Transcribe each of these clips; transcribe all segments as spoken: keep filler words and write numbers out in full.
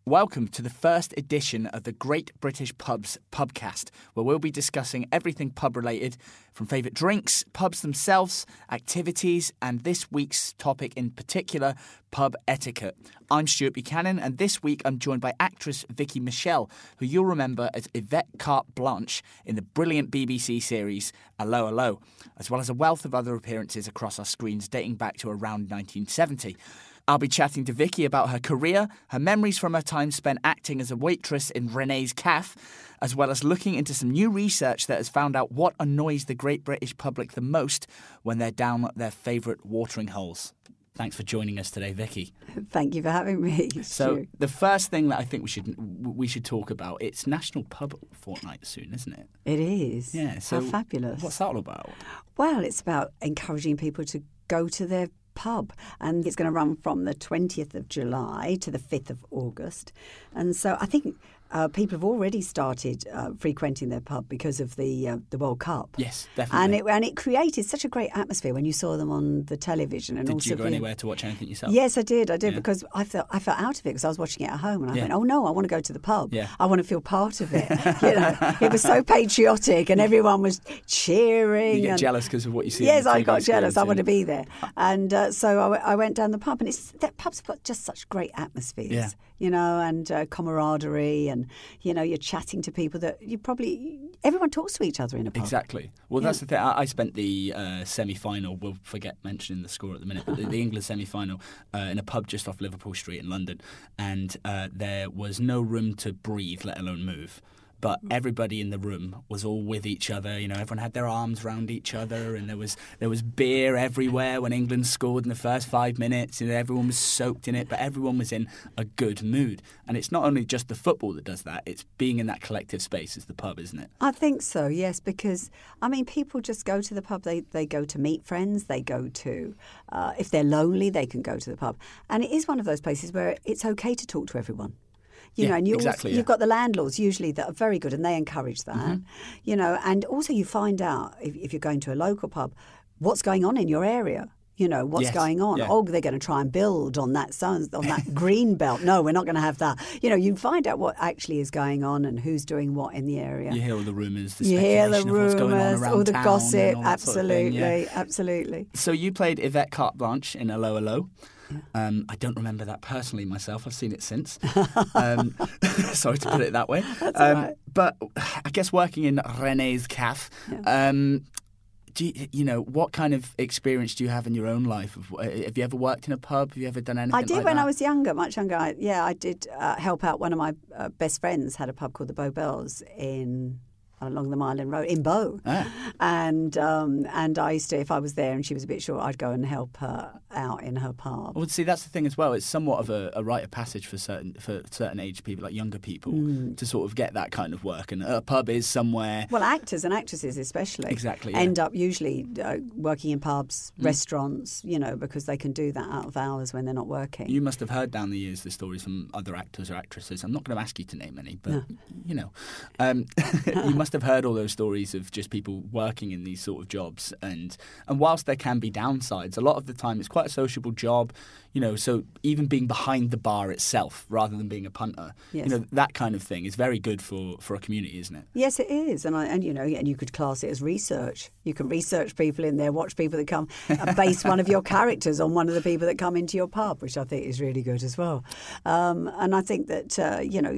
Welcome to the first edition of the Great British Pubs Pubcast, where we'll be discussing everything pub-related, from favourite drinks, pubs themselves, activities, and this week's topic in particular, pub etiquette. I'm Stuart Buchanan, and this week I'm joined by actress Vicky Michelle, who you'll remember as Yvette Carte Blanche in the brilliant B B C series Allo Allo, as well as a wealth of other appearances across our screens dating back to around nineteen seventy. I'll be chatting to Vicky about her career, her memories from her time spent acting as a waitress in René's Cafe, as well as looking into some new research that has found out what annoys the great British public the most when they're down their favourite watering holes. Thanks for joining us today, Vicky. Thank you for having me. So Stu. the first thing that I think we should we should talk about, it's National Pub Fortnight soon, isn't it? It is. Yeah. So how fabulous. What's that all about? Well, it's about encouraging people to go to their pub, and it's going to run from the twentieth of July to the fifth of August. And so I think uh, people have already started uh, frequenting their pub because of the uh, the World Cup. Yes, definitely. And it and it created such a great atmosphere when you saw them on the television. And did also you go being... anywhere to watch anything yourself? Yes, I did. I did yeah. because I felt I felt out of it because I was watching it at home, and I yeah. went, "Oh no, I want to go to the pub. Yeah. I want to feel part of it." You know, it was so patriotic, and everyone was cheering. You get and... jealous because of what you see. Yes, on the I T V got jealous. screens, I yeah. want to be there, and uh, so I, w- I went down the pub, and it's that pubs have got just such great atmospheres. Yeah. You know, and uh, camaraderie, and you know, you're chatting to people that you probably everyone talks to each other in a pub. Exactly. Well, Yeah. that's the thing. I, I spent the uh, semi-final. We'll forget mentioning the score at the minute, but the, the England semi-final uh, in a pub just off Liverpool Street in London, and uh, there was no room to breathe, let alone move. But everybody in the room was all with each other. You know, everyone had their arms around each other, and there was there was beer everywhere when England scored in the first five minutes. And everyone was soaked in it, but everyone was in a good mood. And it's not only just the football that does that; it's being in that collective space as the pub, isn't it? I think so, yes, because, I mean, people just go to the pub. They, they go to meet friends. They go to, uh, if they're lonely, they can go to the pub. And it is one of those places where it's okay to talk to everyone. You Yeah, know, and you exactly, also, yeah. you've got the landlords usually that are very good, and they encourage that. Mm-hmm. You know, and also you find out if, if you're going to a local pub, what's going on in your area. You know, what's Yes, going on. yeah. Oh, they're going to try and build on that zone, on that green belt. No, we're not going to have that. You know, you find out what actually is going on and who's doing what in the area. You hear all the rumours, the You hear speculation the of what's going on rumours, around all the town gossip. and all that Absolutely, sort of thing, yeah. absolutely. So you played Yvette Carte Blanche in Allo Allo. Yeah. Um, I don't remember that personally myself. I've seen it since. Um, sorry to put it that way. That's um, all right. But I guess working in René's Cafe, Yeah. um, do you, you know, what kind of experience do you have in your own life? Of, uh, have you ever worked in a pub? Have you ever done anything I did like when that? I was younger, much younger. I, yeah, I did uh, help out. One of my uh, best friends had a pub called the Bow Bells in along the Mile End Road in Bow, Ah. and um, and I used to, if I was there and she was a bit short, I'd go and help her out in her pub. Well, see, that's the thing as well. It's somewhat of a, a rite of passage for certain for certain age people, like younger people, Mm. to sort of get that kind of work. And a pub is somewhere. Well, actors and actresses especially Exactly, yeah. end up usually uh, working in pubs, Mm. restaurants, you know, because they can do that out of hours when they're not working. You must have heard down the years the stories from other actors or actresses. I'm not going to ask you to name any, but, No. you know, um, you must have heard all those stories of just people working in these sort of jobs. And, and whilst there can be downsides, a lot of the time it's quite a sociable job, you know, so even being behind the bar itself rather than being a punter, Yes. you know, that kind of thing is very good for, for a community, isn't it? Yes, it is, and I, and you know, and you could class it as research. You can research people in there, watch people that come, and base one of your characters on one of the people that come into your pub, which I think is really good as well. Um, and I think that uh, you know,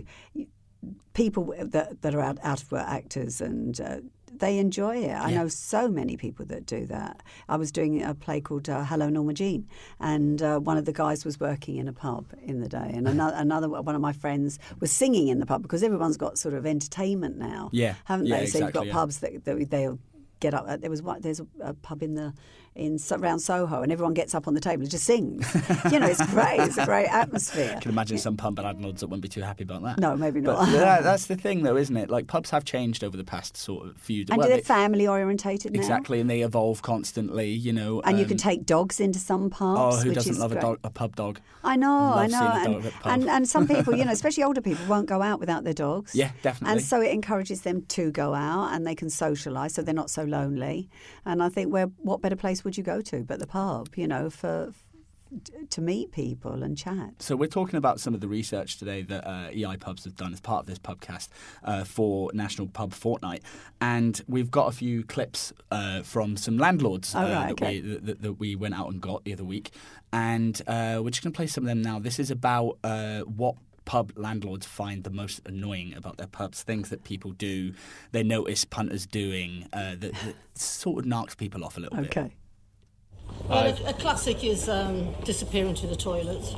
people that that are out, out of work actors and. Uh, They enjoy it. I Yeah. know so many people that do that. I was doing a play called uh, Hello Norma Jean, and uh, one of the guys was working in a pub in the day, and another, another one of my friends was singing in the pub because everyone's got sort of entertainment now, Yeah. haven't Yeah, they? So you've got exactly, yeah. pubs that, that they'll get up. There was one, there's a, a pub in the in around Soho, and everyone gets up on the table and just sings. You know, it's great. It's a great atmosphere. I can imagine some pub landlords that wouldn't be too happy about that. No, maybe not. But that, that's the thing, though, isn't it? Like, pubs have changed over the past sort of few... And well, they're they- family orientated now. Exactly, and they evolve constantly, you know. And you um, can take dogs into some pubs. Oh, who which doesn't is love a, great. dog, a pub dog? I know, I Love know. seeing a dog And, at the pub. and and some people, you know, especially older people, won't go out without their dogs. Yeah, definitely. And so it encourages them to go out and they can socialise, so they're not so lonely. And I think, where what better place would you go to but the pub? You know, for to meet people and chat. So we're talking about some of the research today that uh, E I Pubs have done as part of this pubcast uh, for National Pub Fortnight, and we've got a few clips uh, from some landlords uh, oh, right, that, okay. we, that, that we went out and got the other week, and uh, we're just going to play some of them now. This is about uh, what pub landlords find the most annoying about their pubs, things that people do, they notice punters doing, uh, that, that sort of knocks people off a little okay. bit. Okay. Well, a, a classic is um, disappearing to the toilets.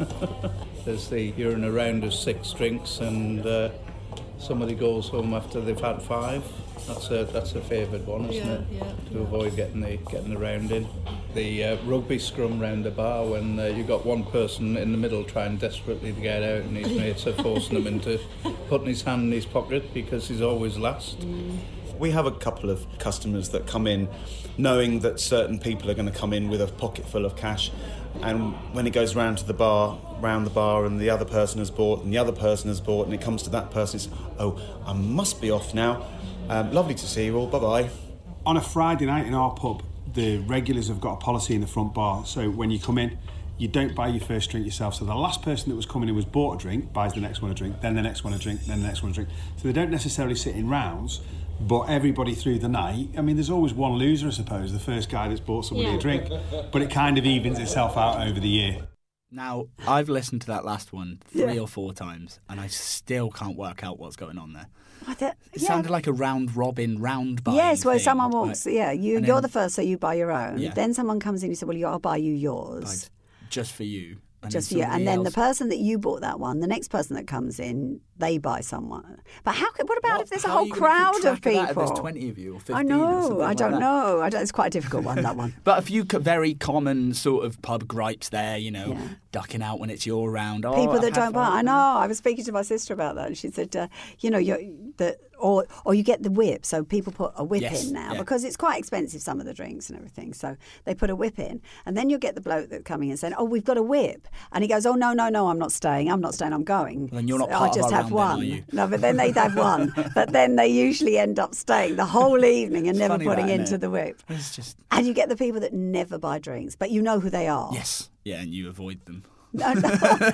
There's the you're in a round of six drinks and uh, somebody goes home after they've had five. That's a that's a favoured one, isn't Yeah, it? yeah. To avoid getting the getting the round in. The uh, rugby scrum round the bar when uh, you've got one person in the middle trying desperately to get out and his mates are forcing him into putting his hand in his pocket because he's always last. Mm. We have a couple of customers that come in knowing that certain people are going to come in with a pocket full of cash, and when it goes round to the bar, round the bar, and the other person has bought and the other person has bought, and it comes to that person, it's, oh, I must be off now. Um, lovely to see you all, bye-bye. On a Friday night in our pub, the regulars have got a policy in the front bar, so when you come in, you don't buy your first drink yourself. So the last person that was coming in was bought a drink, buys the next one a drink, then the next one a drink, then the next one a drink. So they don't necessarily sit in rounds, but everybody through the night, I mean, there's always one loser, I suppose, the first guy that's bought somebody Yeah. a drink, but it kind of evens itself out over the year. Now, I've listened to that last one three Yeah. or four times, and I still can't work out what's going on there. I th- It yeah. sounded like a round robin, round buying Yes, where thing. someone walks, Like, yeah, you, and you're then the first, so you buy your own. Yeah. Then someone comes in, you say, well, you, I'll buy you yours. buys just for you. And Just for then you. And somebody then the else- person that you bought that one, the next person that comes in, they buy someone. But how? could- What about What- if there's a how are whole you gonna keep crowd track of that people? if there's twenty of you or fifteen I or know. something I like don't that? know. I don't, it's quite a difficult one, that one. But a few co- very common sort of pub gripes there, you know, Yeah. ducking out when it's your round. Oh, People I've that had don't buy. fun. I know. I was speaking to my sister about that, and she said, uh, you know, you're, the or or you get the whip. So people put a whip Yes, in now yeah. because it's quite expensive, some of the drinks and everything. So they put a whip in, and then you'll get the bloke that's coming and saying, "Oh, we've got a whip," and he goes, "Oh no, no, no, I'm not staying. I'm not staying. I'm going." Well, then you're not So part I of just our have round then, one. are you? No, but then they'd have one. But then they usually end up staying the whole evening and It's never funny putting that, isn't into it? the whip. It's just And you get the people that never buy drinks, but you know who they are. yes, yeah, and you avoid them. No, no.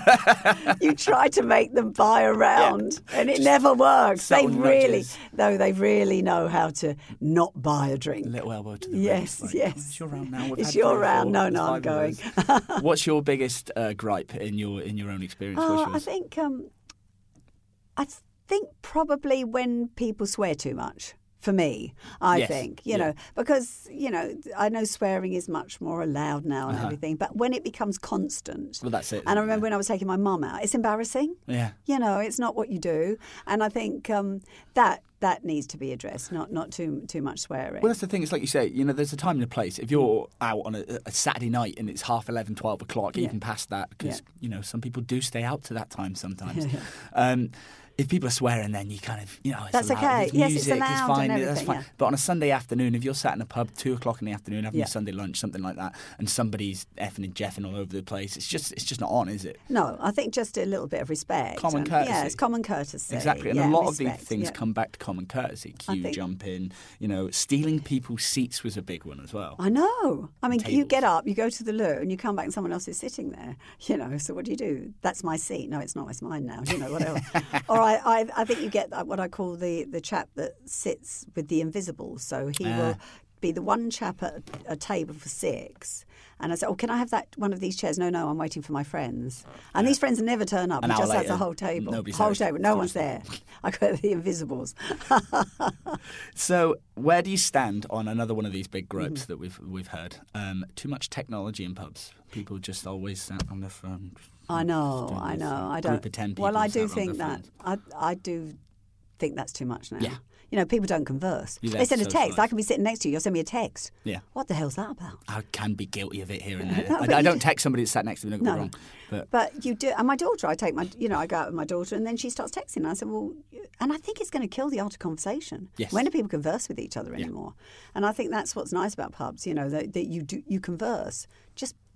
You try to make them buy a round, and it never works. They subtle really, nudges. no, they really know how to not buy a drink. Little elbow to the Yes, ribs. Like, yes. Oh, it's your round now. We've It's had your three or round. four. No, There's no, I'm five of us. What's your biggest uh, gripe in your in your own experience? Oh, What's I yours? think, um, I think probably when people swear too much. For me, I Yes, think, you yeah. know, because, you know, I know swearing is much more allowed now and Uh-huh. everything, but when it becomes constant. Well, that's it, And I isn't it? remember when I was taking my mum out, it's embarrassing. Yeah. You know, it's not what you do. And I think um, that that needs to be addressed, not not too too much swearing. Well, that's the thing. It's like you say, you know, there's a time and a place. If you're out on a, a Saturday night and it's half eleven, twelve o'clock, Yeah. even past that, because, Yeah. you know, some people do stay out to that time sometimes. um, if people are swearing, then you kind of, you know, it's That's allowed. okay. It's Yes, it's music, allowed and fine. That's everything, fine. yeah. But on a Sunday afternoon, if you're sat in a pub two o'clock in the afternoon having Yeah. a Sunday lunch, something like that, and somebody's effing and jeffing all over the place, it's just it's just not on, is it? No, I think just a little bit of respect. Common and- courtesy. Yeah, it's common courtesy. Exactly, and yeah, a lot respect, of these things yeah. come back to common courtesy. I Queue think- jumping, you know, stealing people's seats was a big one as well. I know. I mean, you Tables. get up, you go to the loo, and you come back and someone else is sitting there. You know, so what do you do? That's my seat. No, it's not. It's mine now. You know, whatever. Or I, I, I think you get what I call the, the chap that sits with the invisibles. So he Ah. will be the one chap at a table for six. And I say, oh, can I have that one of these chairs? No, no, I'm waiting for my friends. And these friends never turn up. An He hour just has later, the whole table. nobody's whole there. table. No one's there. I got the invisibles. So, where do you stand on another one of these big gripes Mm-hmm. that we've we've heard? Um, too much technology in pubs. People just always sat on their phone. I know, doing I this, know. uh, I group don't. of ten well, people I sat do around think their that. phones. I I do think that's too much now. Yeah. You know, people don't converse. You're there They send a to text. socialise. I can be sitting next to you. You'll send me a text. Yeah. What the hell's that about? I can be guilty of it here and there. No, I, but I you don't d- text somebody that's sat next to me. Don't get No. me wrong, but But you do. And my daughter, I take my, you know, I go out with my daughter, and then she starts texting. And I said, well, and I think it's going to kill the art of conversation. Yes. When do people converse with each other anymore? And I think that's what's nice about pubs. You know, that, that you do you converse. Just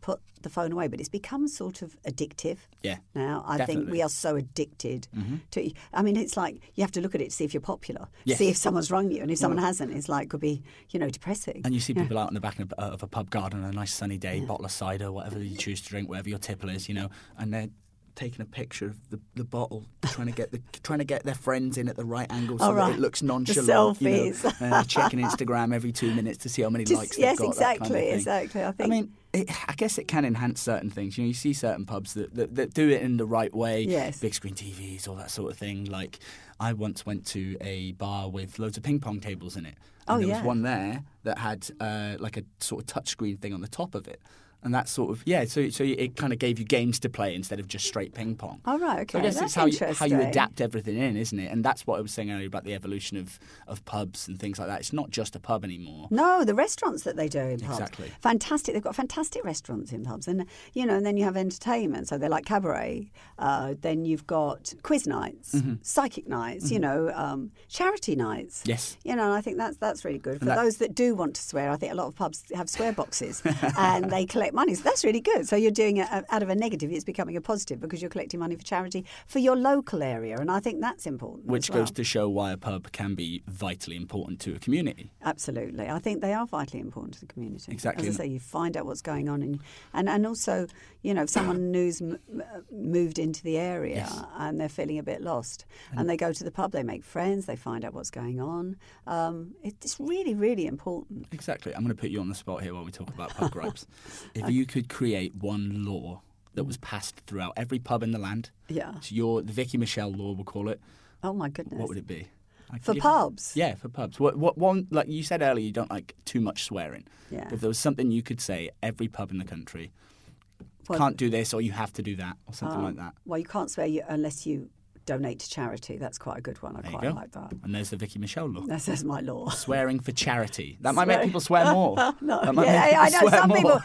put the phone away, but it's become sort of addictive. Yeah, now I definitely. think we are so addicted mm-hmm. to. I mean, it's like you have to look at it to see if you're popular, yes. see if someone's rung you, and if someone hasn't, it's like could be you know depressing. And you see yeah. people out in the back of, of a pub garden on a nice sunny day, yeah. bottle of cider, whatever you choose to drink, whatever your tipple is, you know, and they're taking a picture of the, the bottle, trying to get the trying to get their friends in at the right angle so oh, right. that it looks nonchalant. The selfies. You know, uh, checking Instagram every two minutes to see how many Just, likes yes, they've got. exactly, that kind of thing. exactly. I think. I mean, it, I guess it can enhance certain things. You know, you see certain pubs that, that, that do it in the right way. Yes. Big screen T Vs, all that sort of thing. Like, I once went to a bar with loads of ping pong tables in it. And oh, there yeah. was one there that had uh, like a sort of touchscreen thing on the top of it. And that sort of, yeah, so so it kind of gave you games to play instead of just straight ping pong. Oh, right, okay. So I guess That's it's how you, how you interesting. adapt everything in, isn't it? And that's what I was saying earlier about the evolution of, of pubs and things like that. It's not just a pub anymore. No, the restaurants that they do in pubs. Exactly. Fantastic. They've got fantastic restaurants in pubs. And, you know, and then you have entertainment. So they're like cabaret. Uh, then you've got quiz nights, mm-hmm. psychic nights, mm-hmm. you know, um, charity nights. Yes. You know, and I think that's, that's really good. For that, those that do want to swear, I think a lot of pubs have swear boxes and they collect money. So that's really good. So you're doing it out of a negative, it's becoming a positive because you're collecting money for charity for your local area, and I think that's important. Which as well. goes to show why a pub can be vitally important to a community. Absolutely, I think they are vitally important to the community. Exactly. As I say, you find out what's going on, and and, and also, you know, if someone new's m- moved into the area yes. and they're feeling a bit lost, and, and they go to the pub, they make friends, they find out what's going on. Um, it's really, really important. Exactly. I'm going to put you on the spot here while we talk about pub gripes. If you could create one law that was passed throughout every pub in the land, yeah, so your the Vicky Michelle law, we'll call it. Oh my goodness! What would it be? For pubs? You, yeah, for pubs. What what one like you said earlier? You don't like too much swearing. Yeah. If there was something you could say, every pub in the country well, can't do this, or you have to do that, or something um, like that. Well, you can't swear you, unless you donate to charity. That's quite a good one. I There you quite go. like that. And there's the Vicky Michelle law. That's, that's my law. Swearing for charity. That might Swear- make people swear more. no, that might yeah, make I people know swear some more.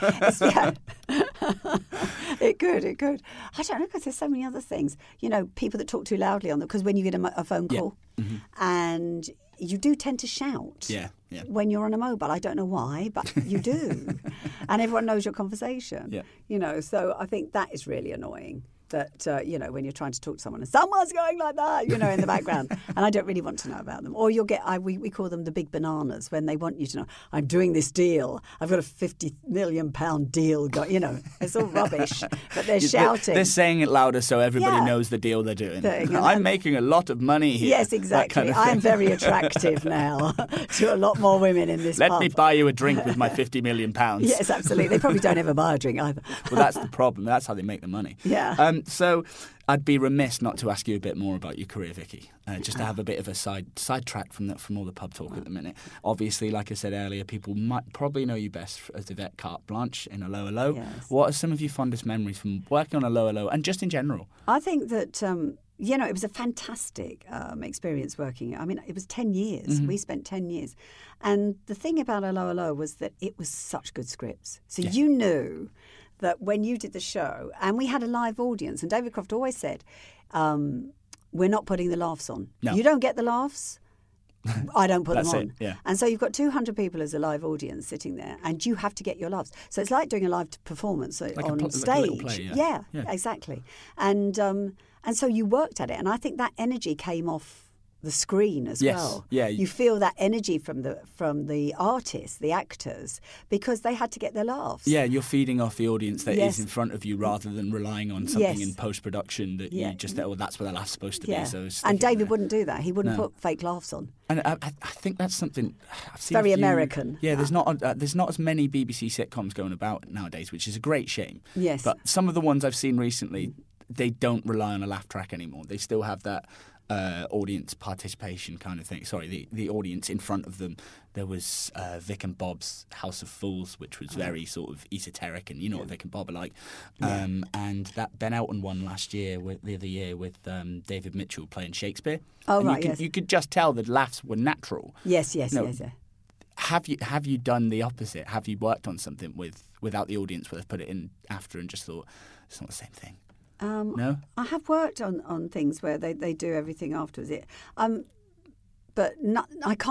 people. Yeah. It could, it could. I don't know because there's so many other things. You know, people that talk too loudly on them. Because when you get a, mo- a phone Yeah. call, Mm-hmm. and you do tend to shout. Yeah, yeah. When you're on a mobile, I don't know why, but you do, and everyone knows your conversation. Yeah. You know, so I think that is really annoying. That, uh, you know, when you're trying to talk to someone and someone's going like that, you know, in the background. And I don't really want to know about them. Or you'll get, I, we, we call them the big bananas when they want you to know, I'm doing this deal. I've got a fifty million pound deal. Go-. You know, it's all rubbish. But they're shouting. They're saying it louder so everybody Yeah. knows the deal they're doing. Thing, I'm and- making a lot of money here. Yes, That exactly. kind of I am thing. very attractive now to a lot more women in this Let pub. me buy you a drink with my fifty million pounds. Yes, absolutely. They probably don't ever buy a drink either. Well, that's the problem. That's how they make the money. Yeah. Um, so I'd be remiss not to ask you a bit more about your career, Vicky. Uh, just to have a bit of a side sidetrack from the, from all the pub talk at the minute. Obviously, like I said earlier, people might probably know you best as Yvette Carte Blanche in A Low A Low. Yes. What are some of your fondest memories from working on A Low A Low and just in general? I think that, um, you know, it was a fantastic um, experience working. I mean, it was ten years. Mm-hmm. We spent ten years. And the thing about A Low A Low was that it was such good scripts. So Yeah. you knew that when you did the show, and we had a live audience, and David Croft always said, um, we're not putting the laughs on. No. You don't get the laughs, I don't put them That's on. it, yeah. And so you've got two hundred people as a live audience sitting there, and you have to get your laughs. So it's like doing a live performance Like a on pl- like a stage. little play, yeah. yeah, Yeah. exactly. And um, and so you worked at it, and I think that energy came off the screen as Yes, well. yeah. You feel that energy from the from the artists, the actors, because they had to get their laughs. Yeah, you're feeding off the audience that is Yes. in front of you rather than relying on something Yes. in post-production that Yeah. you just, oh, that's where the laugh's supposed to Yeah. be. So stick And it David there. wouldn't do that. He wouldn't No. put fake laughs on. And I, I I think that's something I've seen. Very a few- American. Yeah, there's not uh, there's not as many B B C sitcoms going about nowadays, which is a great shame. Yes. But some of the ones I've seen recently, they don't rely on a laugh track anymore. They still have that uh, audience participation kind of thing. Sorry, the, the audience in front of them. There was uh, Vic and Bob's House of Fools, which was very sort of esoteric, and you know what Vic and Bob are like. Um, and that Ben Elton one last year, with, the other year, with um, David Mitchell playing Shakespeare. Oh, and right, you could, yes. you could just tell the laughs were natural. Yes, yes, No. yes, yes. Have you have you done the opposite? Have you worked on something with without the audience, where they've put it in after and just thought it's not the same thing? Um, No? I have worked on, on things where they, they do everything afterwards. It, um, but not, I can't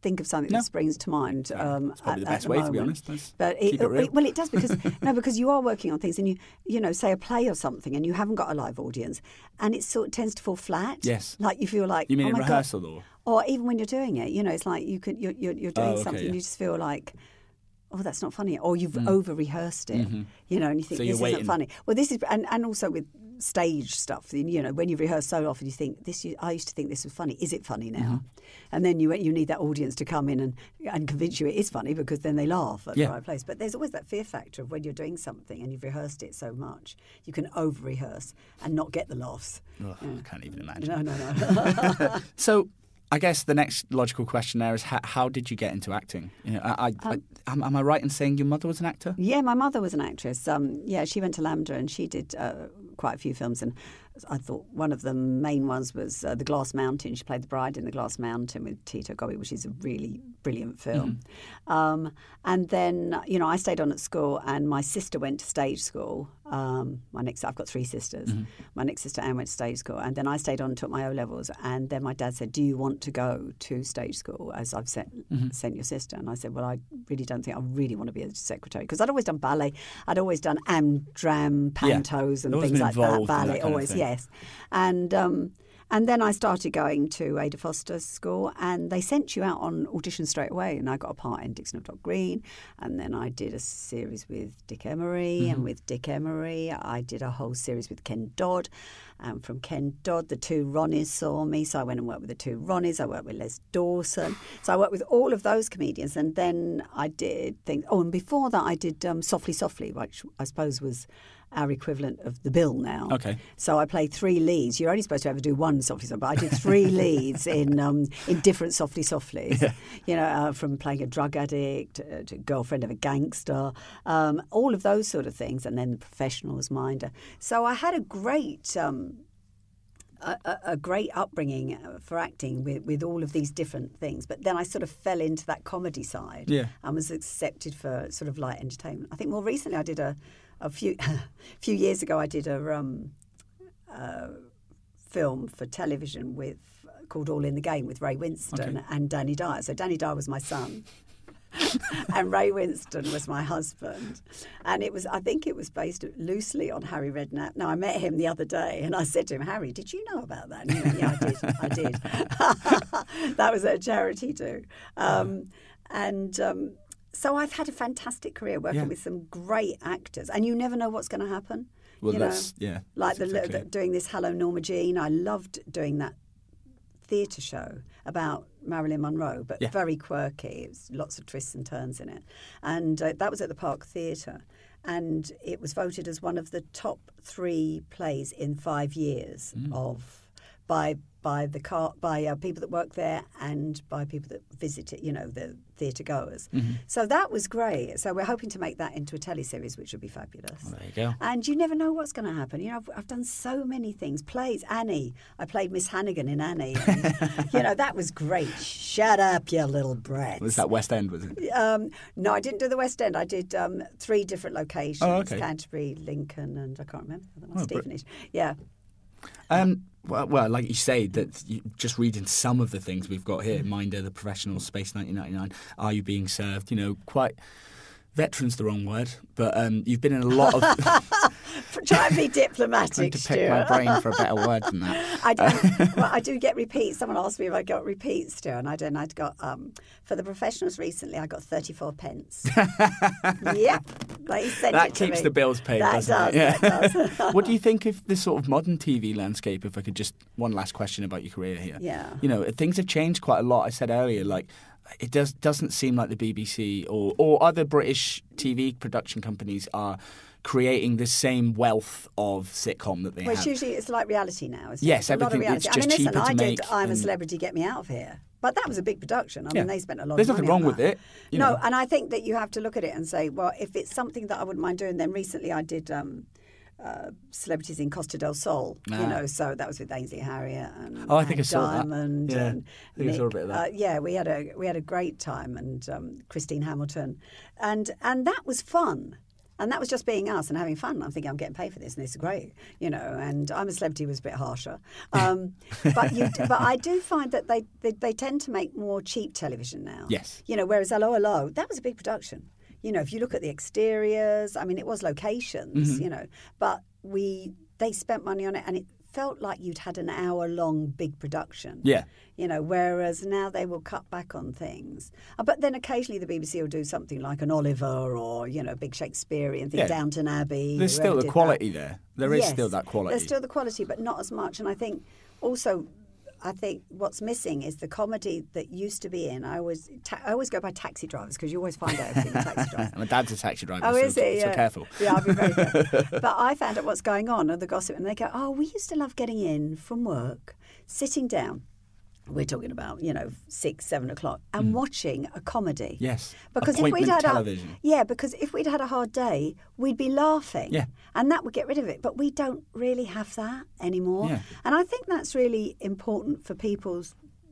think of something No. that springs to mind. Um, It's probably at, the best at way, the to be moment. honest. Let's But keep it, it real. it- well, it does because no, because you are working on things, and you you know, say a play or something, and you haven't got a live audience, and it sort of tends to fall flat. Yes. Like you feel like You mean oh in my God. rehearsal or? Or even when you're doing it, you know, it's like you could you're you're, you're doing Oh, okay, something, yeah. you just feel like, oh, that's not funny, or you've Mm. over rehearsed it, Mhm. you know, and you think So you're this waiting. isn't funny. Well, this is, and, and also with stage stuff, you know, when you rehearse so often, you think this. I used to think this was funny. Is it funny now? Mm-hmm. And then you you need that audience to come in and and convince you it is funny, because then they laugh at Yeah. the right place. But there's always that fear factor of when you're doing something and you've rehearsed it so much, you can over rehearse and not get the laughs. Ugh, I can't even imagine. No, no, no. So, I guess the next logical question there is how, how did you get into acting? You know, I, I, Um, I, am, am I right in saying your mother was an actor? Yeah, my mother was an actress. Um, yeah, she went to LAMDA and she did uh, quite a few films. And I thought one of the main ones was uh, The Glass Mountain. She played the bride in The Glass Mountain with Tito Gobbi, which is a really brilliant film. Mm-hmm. Um, and then, you know, I stayed on at school, and my sister went to stage school. Um, my next, I've got three sisters. Mm-hmm. My next sister Anne went to stage school, and then I stayed on and took my O levels. And then my dad said, "Do you want to go to stage school as I've sent Mm-hmm. sent your sister?" And I said, "Well, I really don't think I really want to be a secretary, because I'd always done ballet. I'd always done Amdram, pantos, and Always things been like that. involved in that Ballet, kind of always, thing. yes." And um, and then I started going to Ada Foster School, and they sent you out on audition straight away. And I got a part in Dixon of Dock Green, and then I did a series with Dick Emery, Mm-hmm. and with Dick Emery, I did a whole series with Ken Dodd. And from Ken Dodd, the two Ronnies saw me, so I went and worked with the two Ronnies. I worked with Les Dawson, so I worked with all of those comedians. And then I did things. Oh, and before that, I did um, Softly Softly, which I suppose was our equivalent of The Bill now. Okay. So I played three leads. You're only supposed to ever do one Softly Softly, but I did three leads in um, in different Softly Softlys. Yeah. You know, uh, from playing a drug addict uh, to girlfriend of a gangster, um, all of those sort of things, and then The Professionals, Minder. So I had a great. Um, A, a- a great upbringing for acting with, with all of these different things. But then I sort of fell into that comedy side Yeah. and was accepted for sort of light entertainment. I think more recently I did a, a few few years ago I did a um, uh, film for television with called All in the Game with Ray Winston Okay. and Danny Dyer. So Danny Dyer was my son. And Ray Winston was my husband. And it was, I think it was based loosely on Harry Redknapp. Now, I met him the other day and I said to him, "Harry, did you know about that?" And he went, "Yeah, I did. I did." That was at a charity do. Um, and um, so I've had a fantastic career working Yeah. with some great actors. And you never know what's going to happen. Well, you know? that's, yeah. Like that's the, exactly the, it. doing this Hello Norma Jean. I loved doing that theatre show about Marilyn Monroe, but Yeah. very quirky. It was lots of twists and turns in it. And uh, that was at the Park Theatre. And it was voted as one of the top three plays in five years Mm. of by by the car by uh, people that work there and by people that visit it, you know, the theatre goers. Mm-hmm. So that was great. So we're hoping to make that into a teleseries, which would be fabulous. Well, there you go. And you never know what's going to happen. You know, I've, I've done so many things. Plays, Annie. I played Miss Hannigan in Annie. And, you know, that was great. Shut up, you little brat. Was that West End, was it? Um, no, I didn't do the West End. I did um, three different locations. Oh, okay. Canterbury, Lincoln, and I can't remember the other one. Oh, br- Stevenage. Yeah. Um, well, well, like you say, that you, just reading some of the things we've got here, Minder, The Professional, Space nineteen ninety-nine, Are You Being Served? You know, quite... Veteran's the wrong word, but um, you've been in a lot of... Try and be trying diplomatic, to pick my Stuart. brain for a better word than that. I do, well, I do get repeats. Someone asked me if I got repeats still, and I don't. I'd got um, for the Professionals recently. I got thirty-four pence. Yep, they sent That it to keeps me. the bills paid, That doesn't does, it? Yeah. that does. What do you think of this sort of modern T V landscape? If I could just one last question about your career here. Yeah. You know, things have changed quite a lot. I said earlier, like it does doesn't seem like the B B C or or other British T V production companies are creating the same wealth of sitcom that they Well, it's have. usually it's like reality now. Isn't Yes, it? It's a lot of everything- it's reality. just I mean, listen, cheaper to I make did I'm a and- Celebrity, Get Me Out of Here, but that was a big production. I Yeah. mean, they spent a lot There's of nothing money wrong on with that. it. You no, know. and I think that you have to look at it and say, well, if it's something that I wouldn't mind doing, then recently I did. Um, Uh, Celebrities in Costa del Sol, Ah. you know, so that was with Ainsley Harriott and Oh, I think Hank I saw that. Diamond Yeah, and I think I saw a Nick. bit of that. Uh, yeah, we had a we had a great time, and um, Christine Hamilton, and and that was fun. And that was just being us and having fun. I'm thinking, I'm getting paid for this, and this is great, you know. And I'm a Celebrity was a bit harsher, um, but you, but I do find that they, they they tend to make more cheap television now. Yes. You know, whereas Hello Hello, that was a big production. You know, if you look at the exteriors, I mean, it was locations. Mm-hmm. You know, but we they spent money on it, and it felt like you'd had an hour long big production. Yeah. You know, whereas now they will cut back on things. Uh, But then occasionally the B B C will do something like an Oliver or, you know, a big Shakespearean thing, Yeah. Downton Abbey. There's whoever still the did quality that. there. There is Yes, still that quality. There's still the quality, but not as much. And I think also, I think what's missing is the comedy that used to be in. I always, ta- I always go by Taxi Drivers because you always find out everything with Taxi Drivers. My dad's a taxi driver, Oh, so, is he? so Yeah. careful. Yeah, I'll be very careful. But I found out what's going on and the gossip, and they go, "Oh, we used to love getting in from work, sitting down." We're talking about, you know, six, seven o'clock, and watching a comedy. Yes. Because if Appointment we'd had television. A, yeah, because if we'd had a hard day, we'd be laughing. Yeah. And that would get rid of it. But we don't really have that anymore. Yeah. And I think that's really important for people's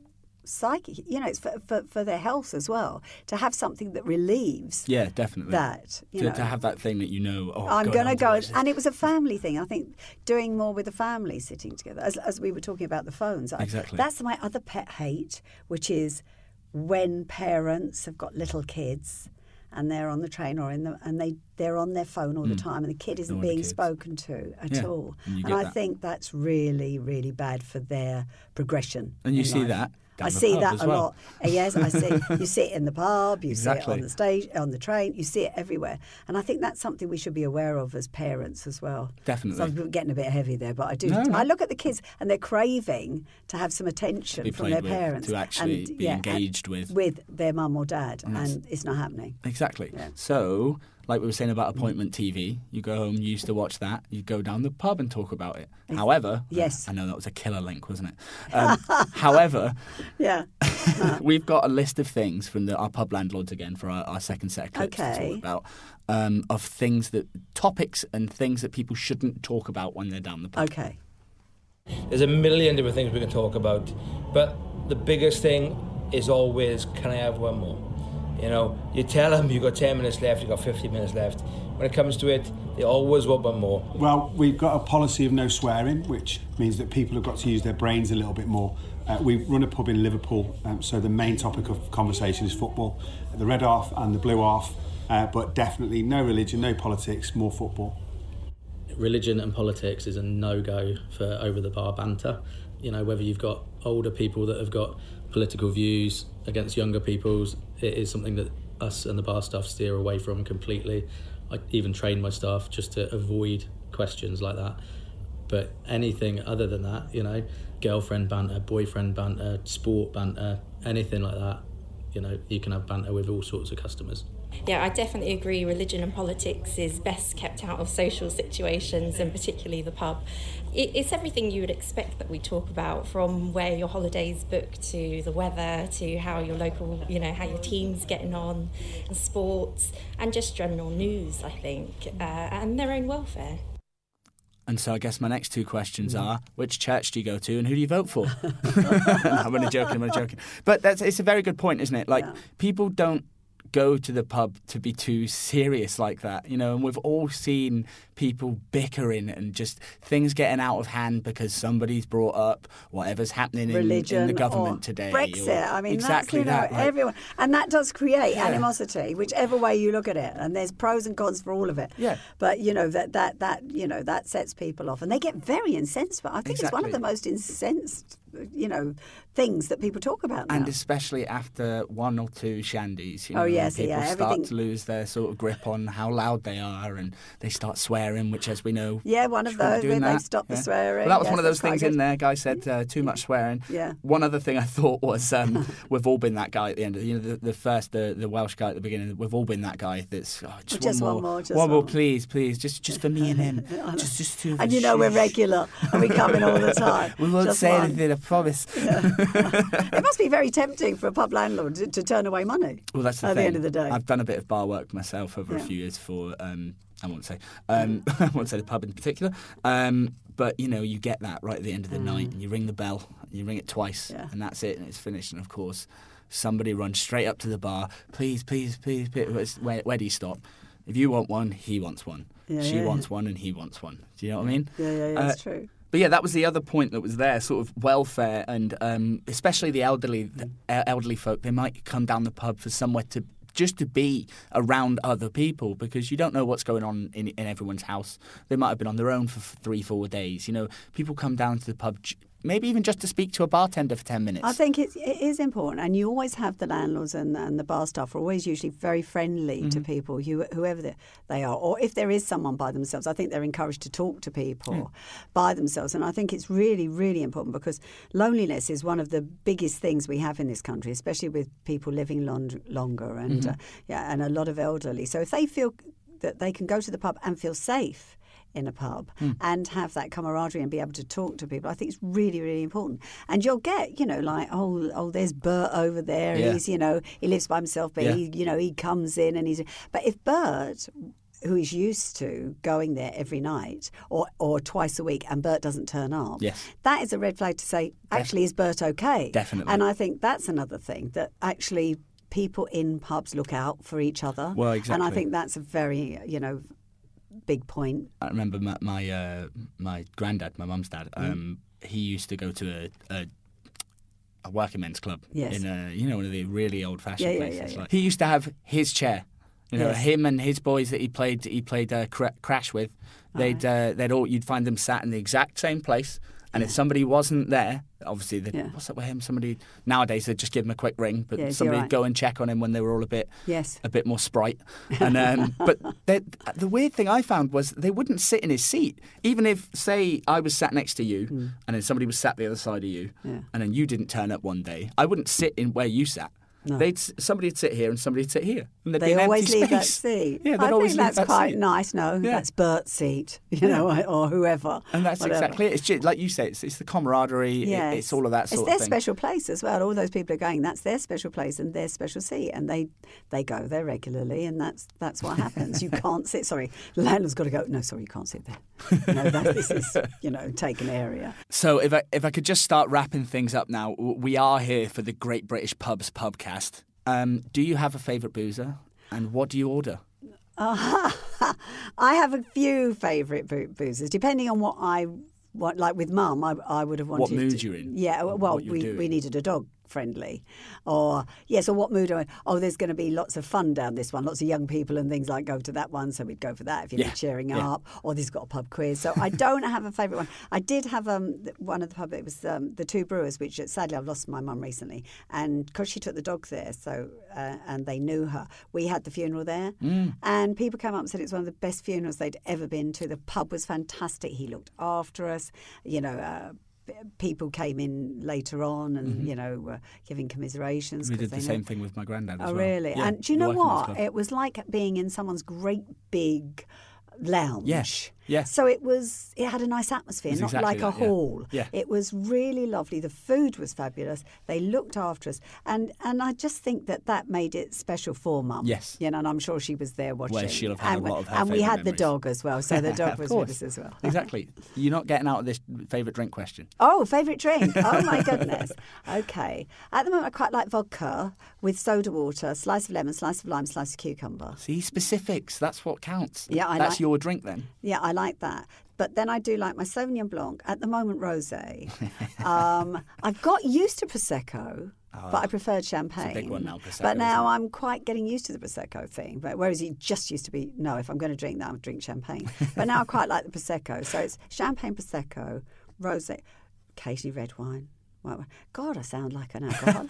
psyche. You know, it's for, for, for their health as well, to have something that relieves Yeah, definitely. that. You to, know. to have that thing that you know, oh, I'm going going to on go. watch this. And it was a family thing. I think doing more with the family, sitting together, as, as we were talking about the phones. I- Exactly. That's my other pet hate, which is when parents have got little kids and they're on the train or in the and they they're on their phone all the time and the kid isn't Ignore the being kids. spoken to at Yeah, all. and you And get I that. think that's really, really bad for their progression. And you in see life. that down I the see pub that as a well. lot. Uh, Yes, I see. You see it in the pub. You see it Exactly. on the stage, on the train. You see it everywhere. And I think that's something we should be aware of as parents as well. Definitely. So I'm getting a bit heavy there, but I do. No, no. I look at the kids and they're craving to have some attention be from played their with, parents, to actually and, be yeah, engaged and- with. with their mum or dad, and, that's- it's not happening. Exactly. Yeah. So, like we were saying about appointment T V, you go home, you used to watch that, you go down the pub and talk about it. However, Yes. I know that was a killer link, wasn't it? Um, however, Yeah. we've got a list of things from the, our pub landlords again for our, our second set of clips to Okay. talk about, um, of things that, topics and things that people shouldn't talk about when they're down the pub. Okay. There's a million different things we can talk about, but the biggest thing is always, can I have one more? You know, you tell them you've got ten minutes left, you've got fifty minutes left. When it comes to it, they always want one more. Well, we've got a policy of no swearing, which means that people have got to use their brains a little bit more. Uh, we run a pub in Liverpool, um, so the main topic of conversation is football, the red half and the blue half, uh, but definitely no religion, no politics, more football. Religion and politics is a no-go for over-the-bar banter. You know, whether you've got older people that have got political views against younger people's, it is something that us and the bar staff steer away from completely. I even train my staff just to avoid questions like that. But anything other than that, you know, girlfriend banter, boyfriend banter, sport banter, anything like that, you know, you can have banter with all sorts of customers. Yeah, I definitely agree. Religion and politics is best kept out of social situations, and particularly the pub. It, it's everything you would expect that we talk about, from where your holiday's booked to the weather to how your local, you know, how your team's getting on, and sports, and just general news, I think, uh, and their own welfare. And so I guess my next two questions are, which church do you go to and who do you vote for? I'm only joking, I'm only joking. But that's it's a very good point, isn't it? Like, Yeah. people don't go to the pub to be too serious like that, you know, and we've all seen people bickering and just things getting out of hand because somebody's brought up whatever's happening in, Religion in the government or today. Brexit. or- I mean, exactly that's, you know, that. like- everyone, and that does create Yeah. animosity, whichever way you look at it. And there's pros and cons for all of it. Yeah. But you know that that that you know that sets people off, and they get very incensed. But I think it's one of Exactly. the most incensed, you know, things that people talk about now. And especially after one or two shandies, you know, Oh, yes, people yeah, start everything- to lose their sort of grip on how loud they are, and they start swearing, which, as we know, Yeah, one of shouldn't those, be doing they that. stop the swearing. Well, that was Yes, one of that's those quite things in good. there. Guy said uh, too much swearing. Yeah. One other thing I thought was um, we've all been that guy at the end of the, you know, the, the first the, the Welsh guy at the beginning. We've all been that guy that's oh, just, Just one one more, more, just one one more, more. please, please, just just for me and him, just just two. of And us, you know we're shh. regular, and we come in all the time. We won't Just say one. anything, I promise. It must be very tempting for a pub landlord to, to turn away money. Well, that's the at thing. the end of the day. I've done a bit of bar work myself over a Yeah. few years for, um, I won't say, um, I won't say the pub in particular, um, but you know, you get that right at the end of the night, and you ring the bell, you ring it twice, Mm. Yeah. and that's it, and it's finished. And of course, somebody runs straight up to the bar, please, please, please, please. Where, where do you stop? If you want one, he wants one. Yeah, she yeah. wants one and he wants one. Do you know what I mean? Yeah, yeah, yeah, Uh, that's true. But yeah, that was the other point that was there, sort of welfare and um, especially the elderly the elderly folk, they might come down the pub for somewhere to just to be around other people because you don't know what's going on in, in everyone's house. They might have been on their own for three, four days. You know, people come down to the pub maybe even just to speak to a bartender for ten minutes. I think it's, it is important, and you always have the landlords and, and the bar staff are always usually very friendly mm-hmm. to people, who, whoever they, they are. Or if there is someone by themselves, I think they're encouraged to talk to people yeah. by themselves. And I think it's really, really important because loneliness is one of the biggest things we have in this country, especially with people living long, longer and mm-hmm. uh, yeah, and a lot of elderly. So if they feel that they can go to the pub and feel safe in a pub mm. and have that camaraderie and be able to talk to people, I think it's really, really important. And you'll get, you know, like, oh, oh, there's Bert over there. Yeah. He's, you know, he lives by himself, but yeah. he, you know, he comes in and he's. But if Bert, who is used to going there every night or, or twice a week, and Bert doesn't turn up, yes. that is a red flag to say, actually, is Bert okay? Definitely. And I think that's another thing that actually people in pubs look out for each other. Well, exactly. And I think that's a very, you know, big point. I remember my my, uh, my granddad, my mum's dad. Um, mm. He used to go to a, a, a working men's club yes. in a you know one of the really old fashioned yeah, places. Yeah, yeah, yeah. Like, he used to have his chair. You know, yes. him and his boys that he played he played uh, cr- Crash with. They'd right. uh, they'd all you'd find them sat in the exact same place. And yeah. if somebody wasn't there, obviously, yeah. what's up with him? Somebody nowadays they'd just give him a quick ring, but yeah, somebody'd right. go and check on him when they were all a bit, yes. a bit more sprite. And um, but the weird thing I found was they wouldn't sit in his seat, even if, say, I was sat next to you, mm. and then somebody was sat the other side of you, yeah. and then you didn't turn up one day. I wouldn't sit in where you sat. No. They'd somebody'd sit here and somebody'd sit here. And there'd they be an always empty leave space. that seat. Yeah, I always think that's that quite seat. nice. No, yeah. that's Bert's seat, you know, yeah. or whoever. And that's whatever. exactly it. It's just, like you say, it's, it's the camaraderie. Yes. It, it's all of that sort of thing. It's their thing. special place as well. All those people are going. That's their special place and their special seat, and they they go there regularly, and that's that's what happens. You can't sit. Sorry, the landlord's got to go. No, sorry, you can't sit there. No, that, this is you know taken area. So if I if I could just start wrapping things up now, we are here for the Great British Pubs Pubcast. Um, do you have a favourite boozer, and what do you order? Uh, I have a few favourite bo- boozers, depending on what I want. Like with Mum, I, I would have wanted. What mood to, you're in? Yeah, well, we, we needed a dog friendly, or yes, or what mood am I? Oh, there's going to be lots of fun down this one. Lots of young people and things like go to that one, so we'd go for that if you yeah. need cheering yeah. up. Or this has got a pub quiz. So I don't have a favourite one. I did have um one of the pub. It was um, the Two Brewers, which sadly I've lost my mum recently, and because she took the dog there, so uh, and they knew her. We had the funeral there, mm. and people came up and said it was one of the best funerals they'd ever been to. The pub was fantastic. He looked after us, you know. Uh, People came in later on and, mm-hmm. you know, uh, giving commiserations. We did the know. same thing with my granddad as oh, well. Oh, really? Yeah, and do you know what? It was like being in someone's great big lounge. Yes. Yeah. So it was. It had a nice atmosphere, not exactly like that, a hall. Yeah. yeah. It was really lovely. The food was fabulous. They looked after us, and and I just think that that made it special for Mum. Yes. You know, and I'm sure she was there watching. Well, she'll have had and, a lot of her and we had memories. the dog as well, so the dog was with us as well. Exactly. You're not getting out of this favourite drink question. Oh, favourite drink. Oh my goodness. Okay. At the moment, I quite like vodka with soda water, slice of lemon, slice of lime, slice of cucumber. See, specifics. That's what counts. Yeah, I That's like, your drink then. Yeah, I like that. But then I do like my Sauvignon Blanc, at the moment rosé. um, I've got used to Prosecco, oh, but I preferred champagne. It's a big one now, Prosecco. But now I'm quite getting used to the Prosecco thing. But whereas it just used to be, no, if I'm going to drink that, I'll drink champagne. But now I quite like the Prosecco. So it's champagne, Prosecco, rosé, occasionally red wine. God, I sound like an alcoholic.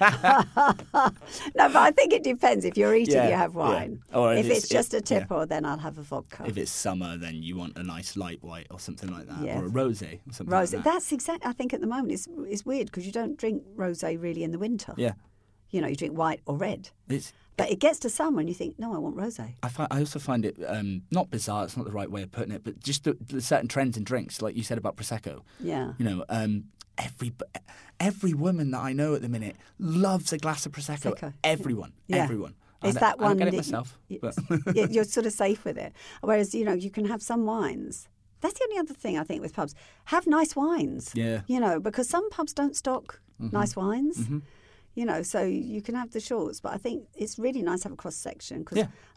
No, but I think it depends. If you're eating, yeah, you have wine. Yeah. Or if, if it's, it's just it, a tipper, yeah. then I'll have a vodka. If it's summer, then you want a nice light white or something like that, yeah. or a rosé or something rosé. like that. That's exactly. I think at the moment it's it's weird because you don't drink rosé really in the winter. Yeah. You know, you drink white or red. It's. But it gets to summer and you think, no, I want rosé. I, find, I also find it um, not bizarre, it's not the right way of putting it, but just the, the certain trends in drinks, like you said about Prosecco. Yeah. You know, um, every every woman that I know at the minute loves a glass of Prosecco. Prosecco. Everyone. Yeah. Everyone. It's I, that one. I don't get it that myself. You, but. You're sort of safe with it. Whereas, you know, you can have some wines. That's the only other thing I think with pubs. Have nice wines. Yeah. You know, because some pubs don't stock mm-hmm. nice wines. Mm-hmm. You know, so you can have the shorts, but I think it's really nice to have a cross section because yeah.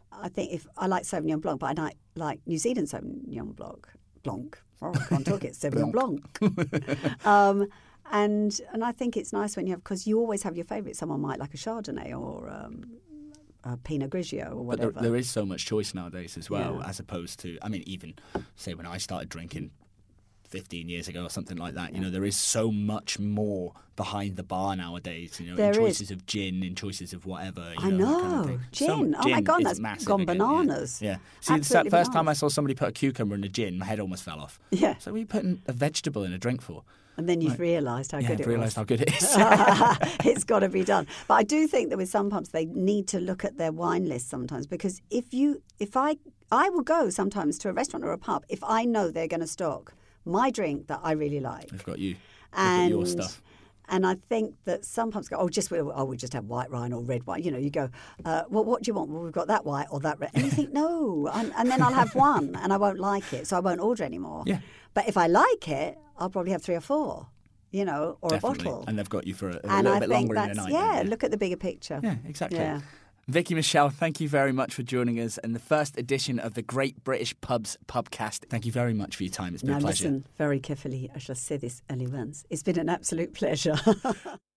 I think if I like Sauvignon Blanc, but I like, like New Zealand Sauvignon Blanc. Blanc. Oh, I can't talk it. Sauvignon Blanc. um, and and I think it's nice when you have, because you always have your favourite. Someone might like a Chardonnay or um, a Pinot Grigio or whatever. But there, there is so much choice nowadays as well, Yeah. as opposed to, I mean, even say when I started drinking fifteen years ago or something like that, you know, there is so much more behind the bar nowadays, you know, There in is. choices of gin, in choices of whatever. You I know, that know. kind of thing. Gin. So much- Oh my God, is that's massive gone again, yeah. bananas. Yeah. See, the Absolutely first time I bananas. saw somebody put a cucumber in a gin, my head almost fell off. Yeah. So what are you putting a vegetable in a drink for? And then you've Right. realised how yeah, good I've it realised was. how good it is. It's got to be done. But I do think that with some pubs they need to look at their wine list sometimes, because if you, if I, I will go sometimes to a restaurant or a pub if I know they're going to stock my drink that I really like. They've got you. They've And got your stuff. And I think that some pubs go, oh, just oh, we just have white wine or red wine. You know, you go, uh, well, what do you want? Well, we've got that white or that red. And you think, no. And, and then I'll have one and I won't like it, so I won't order anymore. Yeah. But if I like it, I'll probably have three or four, you know, or Definitely. a bottle. And they've got you for a, a and little I bit think longer in that's, the night. yeah, don't they? look at the bigger picture. Yeah, exactly. Yeah. Vicky Michelle, thank you very much for joining us in the first edition of the Great British Pubs Pubcast. Thank you very much for your time. It's been Now a pleasure. listen very carefully. I shall say this only once. It's been an absolute pleasure.